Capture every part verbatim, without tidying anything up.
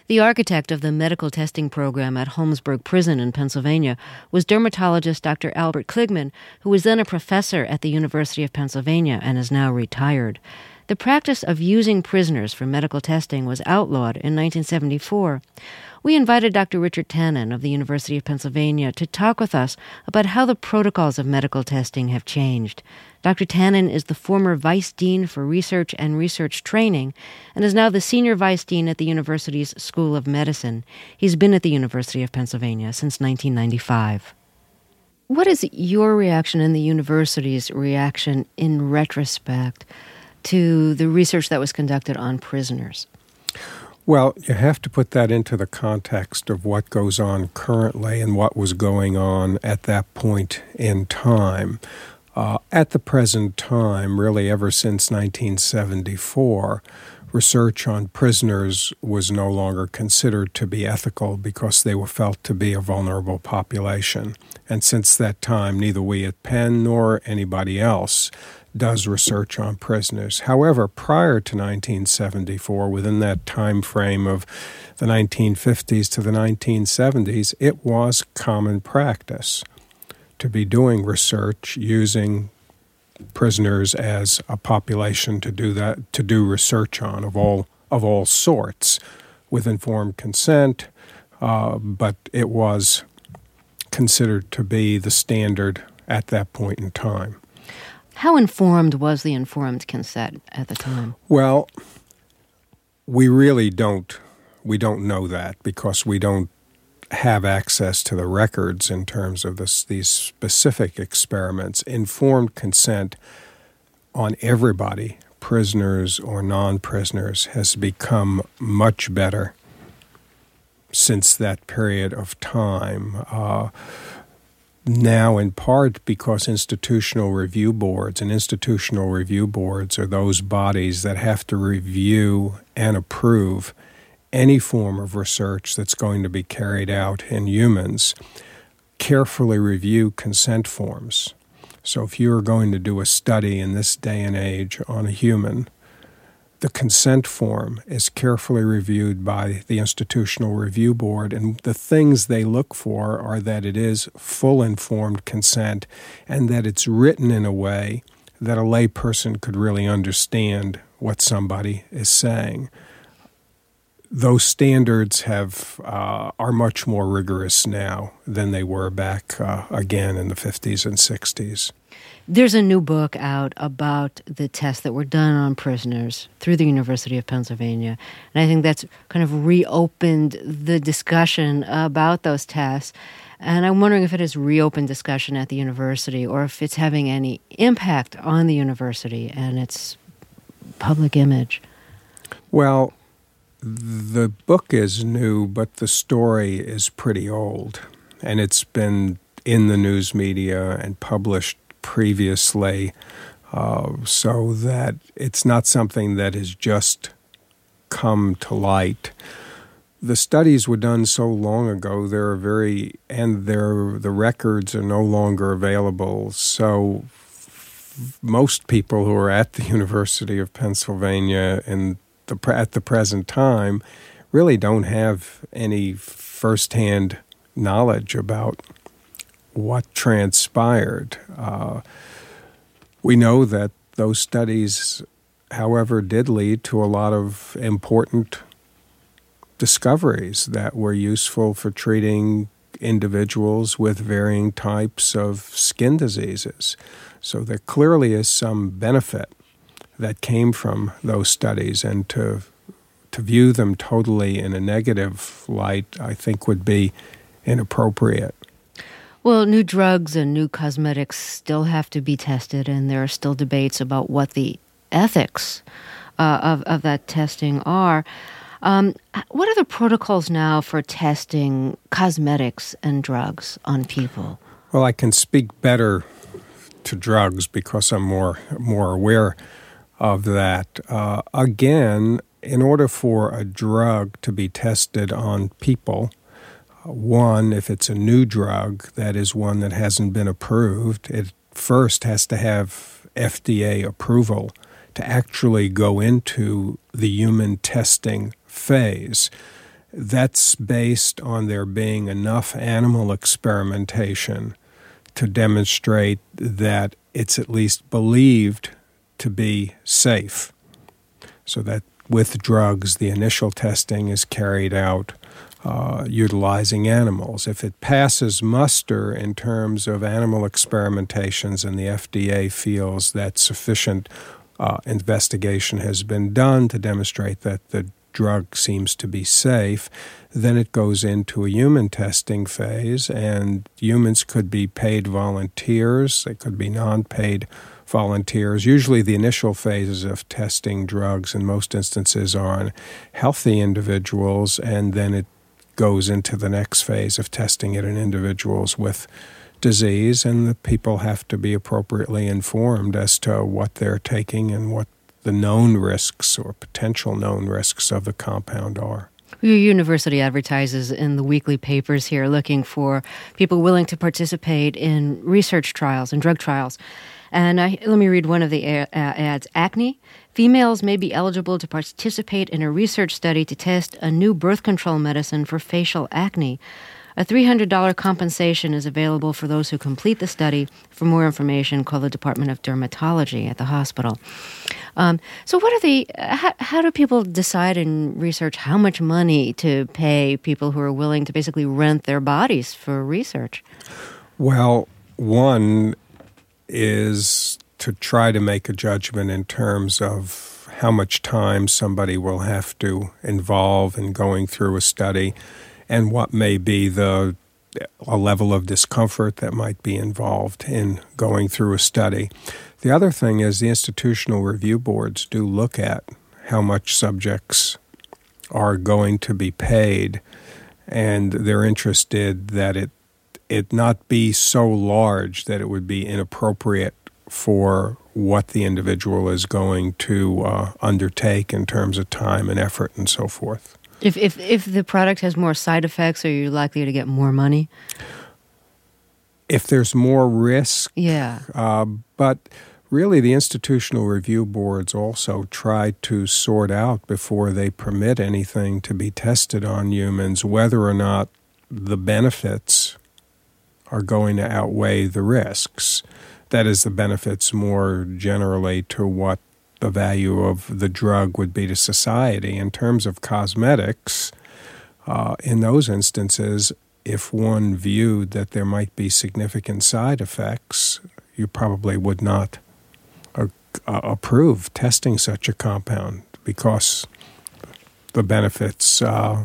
The architect of the medical testing program at Holmesburg Prison in Pennsylvania was dermatologist Doctor Albert Kligman, who was then a professor at the University of Pennsylvania and is now retired. The practice of using prisoners for medical testing was outlawed in nineteen seventy-four. We invited Doctor Richard Tannen of the University of Pennsylvania to talk with us about how the protocols of medical testing have changed. Doctor Tannen is the former Vice Dean for Research and Research Training and is now the Senior Vice Dean at the university's School of Medicine. He's been at the University of Pennsylvania since nineteen ninety-five. What is your reaction and the university's reaction in retrospect to the research that was conducted on prisoners? Well, you have to put that into the context of what goes on currently and what was going on at that point in time. Uh, at the present time, really ever since nineteen seventy-four, research on prisoners was no longer considered to be ethical because they were felt to be a vulnerable population. And since that time, neither we at Penn nor anybody else does research on prisoners. However, prior to nineteen seventy-four, within that time frame of the nineteen fifties to the nineteen seventies, it was common practice to be doing research using prisoners as a population to do that, to do research on of all of all sorts, with informed consent. Uh, but it was considered to be the standard at that point in time. How informed was the informed consent at the time? Well, we really don't we don't know that because we don't have access to the records in terms of this, these specific experiments. Informed consent on everybody, prisoners or non-prisoners, has become much better since that period of time. Uh, Now, in part because institutional review boards, and institutional review boards are those bodies that have to review and approve any form of research that's going to be carried out in humans, carefully review consent forms. So if you're going to do a study in this day and age on a human, the consent form is carefully reviewed by the Institutional Review Board, and the things they look for are that it is full informed consent and that it's written in a way that a layperson could really understand what somebody is saying. Those standards have uh, are much more rigorous now than they were back, uh, again, in the fifties and sixties. There's a new book out about the tests that were done on prisoners through the University of Pennsylvania. And I think that's kind of reopened the discussion about those tests. And I'm wondering if it has reopened discussion at the university or if it's having any impact on the university and its public image. Well, the book is new, but the story is pretty old. And it's been in the news media and published previously, uh, so that it's not something that has just come to light. The studies were done so long ago, they're very, and they're, the records are no longer available, so f- most people who are at the University of Pennsylvania in the, at the present time really don't have any firsthand knowledge about what transpired. Uh, we know that those studies, however, did lead to a lot of important discoveries that were useful for treating individuals with varying types of skin diseases. So there clearly is some benefit that came from those studies, and to to view them totally in a negative light, I think, would be inappropriate. Well, new drugs and new cosmetics still have to be tested, and there are still debates about what the ethics uh, of, of that testing are. Um, what are the protocols now for testing cosmetics and drugs on people? Well, I can speak better to drugs because I'm more more aware of that. Uh, again, in order for a drug to be tested on people, one, if it's a new drug, that is one that hasn't been approved, it first has to have F D A approval to actually go into the human testing phase. that's based on there being enough animal experimentation to demonstrate that it's at least believed to be safe. So that with drugs, the initial testing is carried out uh, utilizing animals. If it passes muster in terms of animal experimentations and the F D A feels that sufficient uh, investigation has been done to demonstrate that the drug seems to be safe, then it goes into a human testing phase, and humans could be paid volunteers, they could be non-paid volunteers. Usually the initial phases of testing drugs in most instances are on healthy individuals, and then it goes into the next phase of testing it in individuals with disease, and the people have to be appropriately informed as to what they're taking and what the known risks or potential known risks of the compound are. Your university advertises in the weekly papers here looking for people willing to participate in research trials and drug trials. And I, let me read one of the a- ads. Acne. Females may be eligible to participate in a research study to test a new birth control medicine for facial acne. A three hundred dollars compensation is available for those who complete the study. For more information, call the Department of Dermatology at the hospital. Um, so what are the, how, how do people decide in research how much money to pay people who are willing to basically rent their bodies for research? Well, one is to try to make a judgment in terms of how much time somebody will have to involve in going through a study, and what may be the a level of discomfort that might be involved in going through a study. The other thing is the institutional review boards do look at how much subjects are going to be paid, and they're interested that it it not be so large that it would be inappropriate for what the individual is going to uh, undertake in terms of time and effort and so forth. If, if if the product has more side effects, are you likely to get more money? If there's more risk, yeah. Uh, but really the institutional review boards also try to sort out before they permit anything to be tested on humans whether or not the benefits are going to outweigh the risks. That is, the benefits more generally to what the value of the drug would be to society. In terms of cosmetics, uh, in those instances, if one viewed that there might be significant side effects, you probably would not uh, uh, approve testing such a compound because the benefits uh,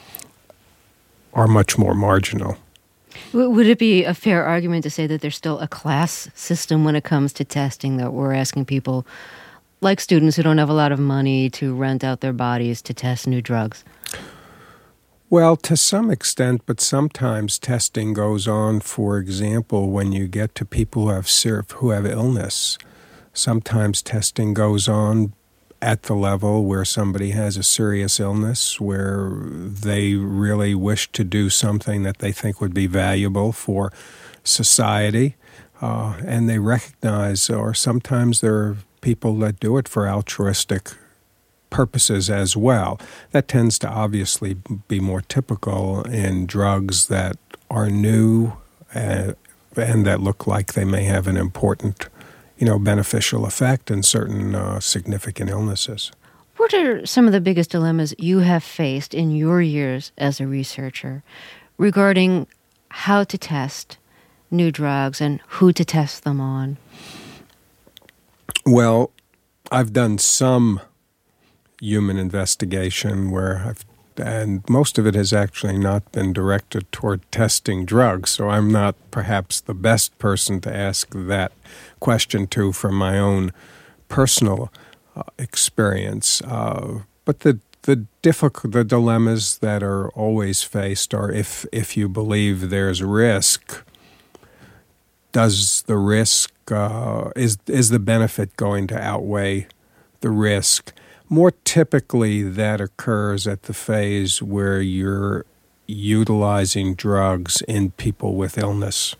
are much more marginal. Would it be a fair argument to say that there's still a class system when it comes to testing, that we're asking people, like students who don't have a lot of money, to rent out their bodies to test new drugs? Well, to some extent, but sometimes testing goes on. For example, when you get to people who have ser- who have illness, sometimes testing goes on at the level where somebody has a serious illness, where they really wish to do something that they think would be valuable for society, uh, and they recognize, or sometimes there are people that do it for altruistic purposes as well. That tends to obviously be more typical in drugs that are new uh, and that look like they may have an important, you know, beneficial effect in certain uh, significant illnesses. What are some of the biggest dilemmas you have faced in your years as a researcher regarding how to test new drugs and who to test them on? Well, I've done some human investigation where I've, and most of it has actually not been directed toward testing drugs, so I'm not perhaps the best person to ask that question to from my own personal uh, experience. Uh, but the the difficult, the dilemmas that are always faced are if if you believe there's risk, does the risk uh, is is the benefit going to outweigh the risk? More typically, that occurs at the phase where you're utilizing drugs in people with illness.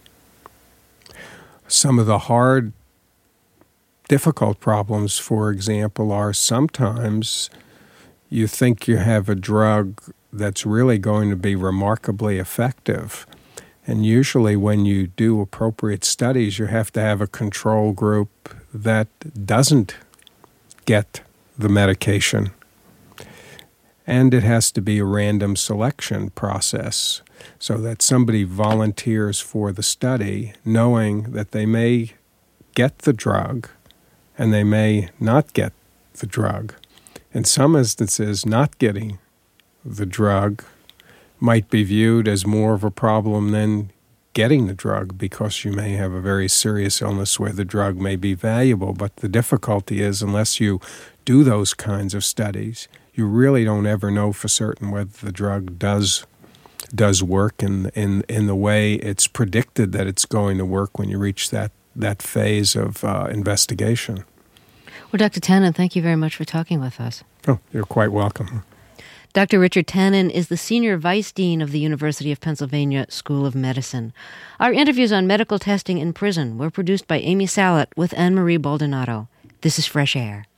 Some of the hard, difficult problems, for example, are sometimes you think you have a drug that's really going to be remarkably effective. And usually when you do appropriate studies, you have to have a control group that doesn't get the medication. And it has to be a random selection process so that somebody volunteers for the study knowing that they may get the drug and they may not get the drug. In some instances, not getting the drug might be viewed as more of a problem than getting the drug because you may have a very serious illness where the drug may be valuable. But the difficulty is, unless you do those kinds of studies, you really don't ever know for certain whether the drug does does work in in in the way it's predicted that it's going to work when you reach that that phase of uh, investigation. Well, Doctor Tannen, thank you very much for talking with us. Oh, you're quite welcome. Doctor Richard Tannen is the Senior Vice Dean of the University of Pennsylvania School of Medicine. Our interviews on medical testing in prison were produced by Amy Salet with Anne-Marie Baldonado. This is Fresh Air.